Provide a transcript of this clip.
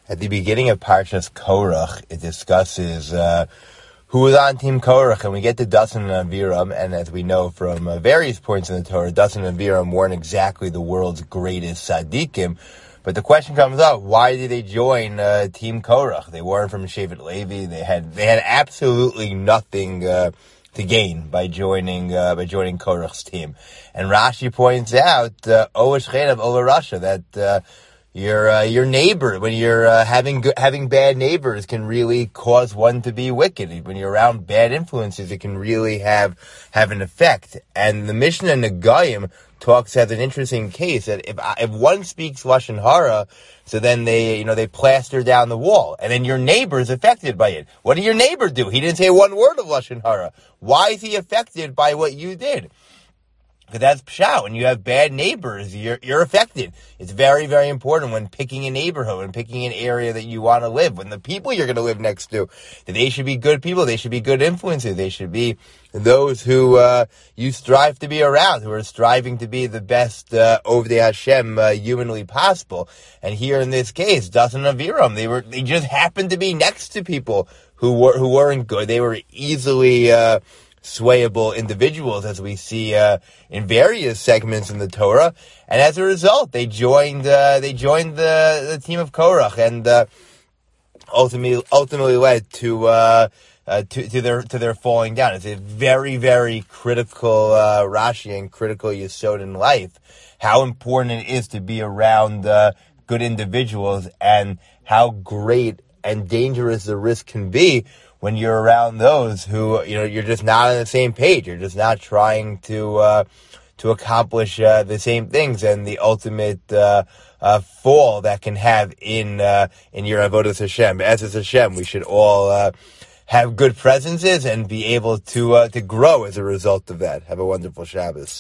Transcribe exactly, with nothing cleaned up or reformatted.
At the beginning of Parshas Korach, it discusses uh, who was on Team Korach, and we get to Dathan and Aviram, and as we know from uh, various points in the Torah, Dathan and Aviram weren't exactly the world's greatest tzaddikim, but the question comes up, why did they join uh, Team Korach? They weren't from Shevet Levi, they had they had absolutely nothing uh, to gain by joining uh, by joining Korach's team. And Rashi points out, uh, Oesh Chenav over Russia, that uh, Your uh, your neighbor, when you're uh, having having bad neighbors, can really cause one to be wicked. When you're around bad influences, it can really have have an effect. And the Mishnah Nagayim talks as an interesting case that if if one speaks lashon hara, so then they you know they plaster down the wall, and then your neighbor is affected by it. What did your neighbor do? He didn't say one word of lashon hara. Why is he affected by what you did? Because that's pshat. When you have bad neighbors, you're you're affected. It's very, very important when picking a neighborhood, when picking an area that you want to live, when the people you're going to live next to, that they should be good people, they should be good influences, they should be those who uh, you strive to be around, who are striving to be the best uh, over the Hashem uh, humanly possible. And here in this case, Dathan and Aviram, they were they just happened to be next to people who were who weren't good. They were easily Uh, swayable individuals, as we see uh, in various segments in the Torah, and as a result, they joined uh, they joined the, the team of Korach, and uh, ultimately ultimately led to uh, uh, to to their to their falling down. It's a very very critical uh, Rashi and critical yesod in life, how important it is to be around uh, good individuals, and how great and dangerous the risk can be when you're around those who, you know, you're just not on the same page. You're just not trying to uh, to accomplish uh, the same things, and the ultimate uh, uh, fall that can have in uh, in your avodas Hashem. As is Hashem, we should all uh, have good presences and be able to uh, to grow as a result of that. Have a wonderful Shabbos.